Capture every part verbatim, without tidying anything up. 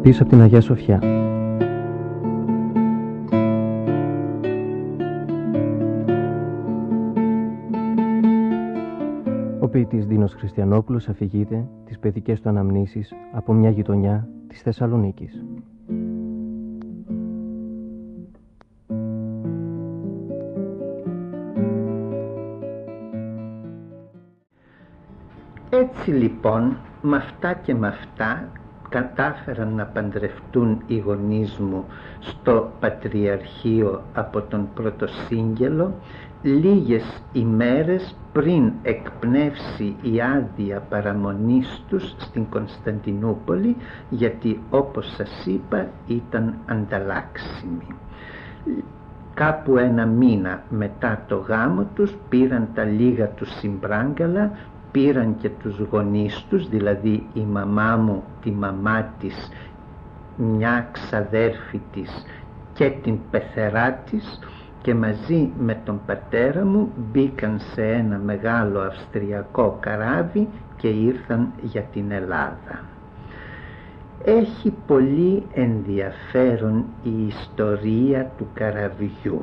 Ποιητής από την Αγία Σοφιά. Ο ποιητής Δίνος Χριστιανόπουλος αφηγείται τις παιδικές του αναμνήσεις από μια γειτονιά της Θεσσαλονίκης. Έτσι λοιπόν, με αυτά και με αυτά κατάφεραν να παντρευτούν οι γονείς μου στο Πατριαρχείο από τον Πρωτοσύγγελο λίγες ημέρες πριν εκπνεύσει η άδεια παραμονής τους στην Κωνσταντινούπολη, γιατί όπως σας είπα ήταν ανταλλάξιμοι. Κάπου ένα μήνα μετά το γάμο τους πήραν τα λίγα τους συμπράγκαλα, πήραν και τους γονείς τους, δηλαδή η μαμά μου, τη μαμά της, μια ξαδέρφη της και την πεθερά της, και μαζί με τον πατέρα μου μπήκαν σε ένα μεγάλο αυστριακό καράβι και ήρθαν για την Ελλάδα. Έχει πολύ ενδιαφέρον η ιστορία του καραβιού.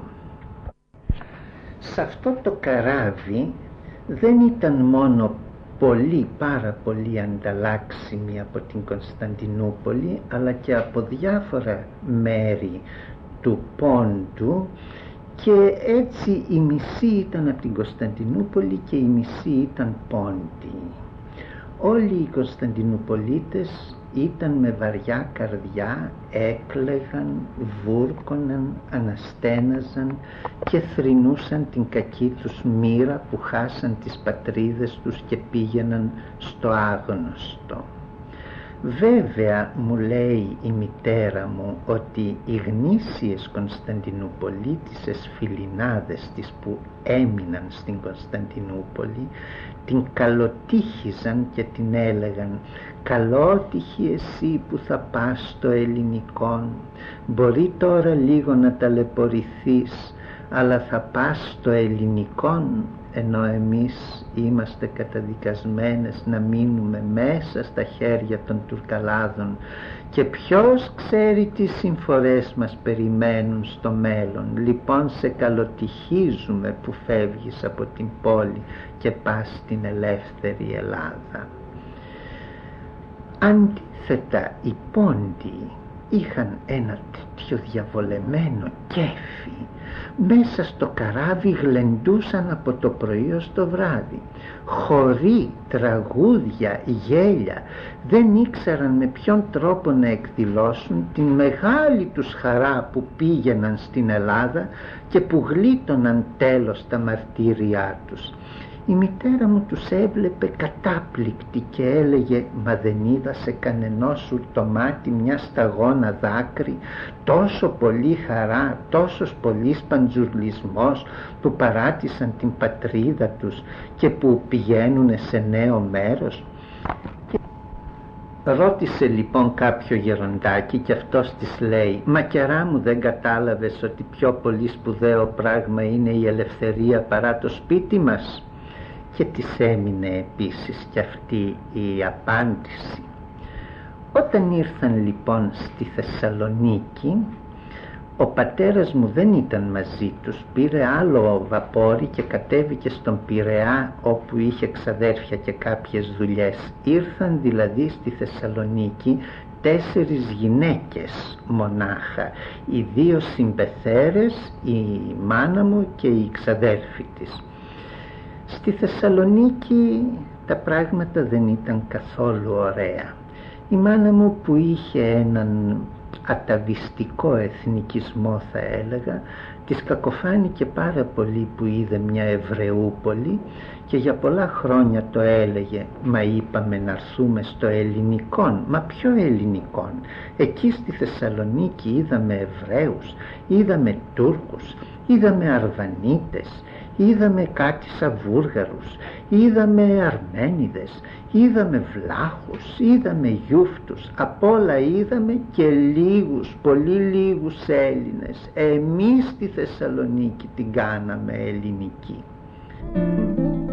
Σε αυτό το καράβι δεν ήταν μόνο πολύ, πάρα πολύ ανταλλάξιμοι από την Κωνσταντινούπολη, αλλά και από διάφορα μέρη του Πόντου, και έτσι η μισή ήταν από την Κωνσταντινούπολη και η μισή ήταν Πόντιοι. Όλοι οι Κωνσταντινουπολίτες ήταν με βαριά καρδιά, έκλαιγαν, βούρκωναν, αναστέναζαν και θρηνούσαν την κακή τους μοίρα που χάσαν τις πατρίδες τους και πήγαιναν στο άγνωστο. Βέβαια, μου λέει η μητέρα μου, ότι οι γνήσιες Κωνσταντινουπολίτισσες φιλινάδες της που έμειναν στην Κωνσταντινούπολη την καλοτύχιζαν και την έλεγαν: «Καλότυχη εσύ που θα πας στο ελληνικόν, μπορεί τώρα λίγο να ταλαιπωρηθείς, αλλά θα πας στο ελληνικόν, ενώ εμείς είμαστε καταδικασμένες να μείνουμε μέσα στα χέρια των Τουρκαλάδων και ποιος ξέρει τι συμφορές μας περιμένουν στο μέλλον. Λοιπόν, σε καλοτυχίζουμε που φεύγεις από την πόλη και πας στην ελεύθερη Ελλάδα». Αντίθετα, οι Πόντιοι είχαν ένα τέτοιο διαβολεμένο κέφι. Μέσα στο καράβι γλεντούσαν από το πρωί ως το βράδυ. Χοροί, τραγούδια, γέλια. Δεν ήξεραν με ποιον τρόπο να εκδηλώσουν την μεγάλη τους χαρά που πήγαιναν στην Ελλάδα και που γλίτωναν τέλος τα μαρτύρια τους. Η μητέρα μου τους έβλεπε κατάπληκτη και έλεγε: «Μα δεν είδα σε κανενός σου το μάτι μια σταγόνα δάκρυ, τόσο πολύ χαρά, τόσος πολύς παντζουρλισμός που παράτησαν την πατρίδα τους και που πηγαίνουνε σε νέο μέρος?» Ρώτησε λοιπόν κάποιο γεροντάκι και αυτός της λέει: «Μακερά μου, δεν κατάλαβες ότι πιο πολύ σπουδαίο πράγμα είναι η ελευθερία παρά το σπίτι μας?» Και της έμεινε επίσης και αυτή η απάντηση. Όταν ήρθαν λοιπόν στη Θεσσαλονίκη, ο πατέρας μου δεν ήταν μαζί τους, πήρε άλλο βαπόρι και κατέβηκε στον Πειραιά, όπου είχε ξαδέρφια και κάποιες δουλειές. Ήρθαν δηλαδή στη Θεσσαλονίκη τέσσερις γυναίκες μονάχα, οι δύο συμπεθέρες, η μάνα μου και η ξαδέρφη της. Στη Θεσσαλονίκη τα πράγματα δεν ήταν καθόλου ωραία. Η μάνα μου, που είχε έναν αταβιστικό εθνικισμό θα έλεγα, της κακοφάνηκε πάρα πολύ που είδε μια Εβραιούπολη και για πολλά χρόνια το έλεγε: «Μα είπαμε να έρθουμε στο ελληνικόν». «Μα ποιο ελληνικόν? Εκεί στη Θεσσαλονίκη είδαμε Εβραίους, είδαμε Τούρκους, είδαμε Αρβανίτες, είδαμε κάτι σαν Βούργαρους, είδαμε Αρμένιδες, είδαμε Βλάχους, είδαμε Γιούφτους, απ' όλα είδαμε και λίγους, πολύ λίγους Έλληνες. Εμείς στη Θεσσαλονίκη την κάναμε ελληνική».